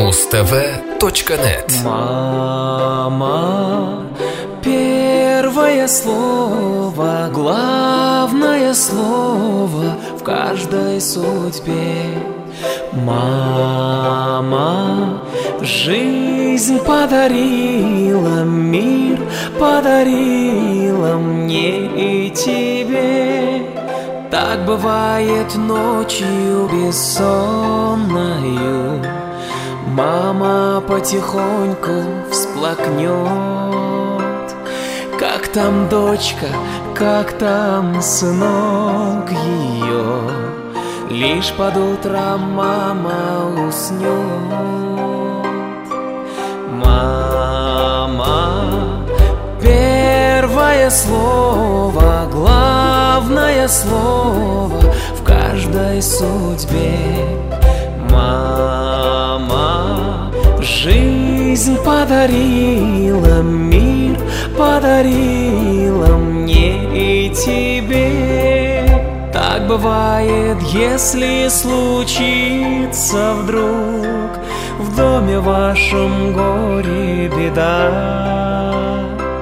mustv.net. Мама, первое слово, главное слово в каждой судьбе. Мама, жизнь подарила, мир подарила мне и тебе. Так бывает ночью бессонною, мама потихоньку всплакнет. Как там дочка, как там сынок ее, лишь под утро мама уснет. Мама, первое слово, главное слово в каждой судьбе. Мама, жизнь подарила, мир подарила мне и тебе. Так бывает, если случится вдруг в доме вашем горе беда.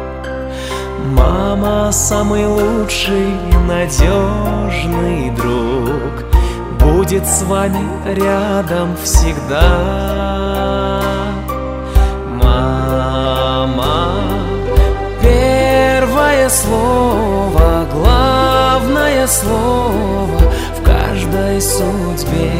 Мама, самый лучший, надежный друг, будет с вами рядом всегда. Мама, первое слово, главное слово в каждой судьбе.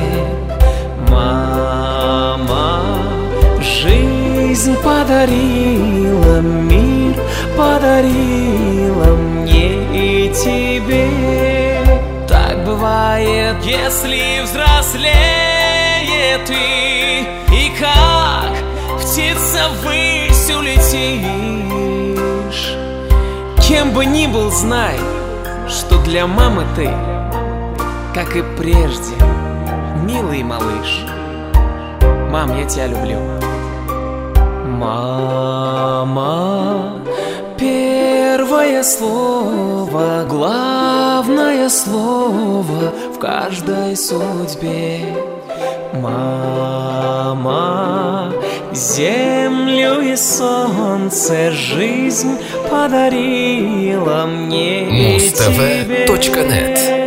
Мама, жизнь подарила, мир подарила мне и тебе. Так бывает, если взрослеет ты, и как птица ввысь улетишь. Кем бы ни был, знай, что для мамы ты, как и прежде, милый малыш. Мам, я тебя люблю. Мама, первое слово, главное слово в каждой судьбе. Мама, землю и солнце, жизнь подарила мне и тебе. mustv.net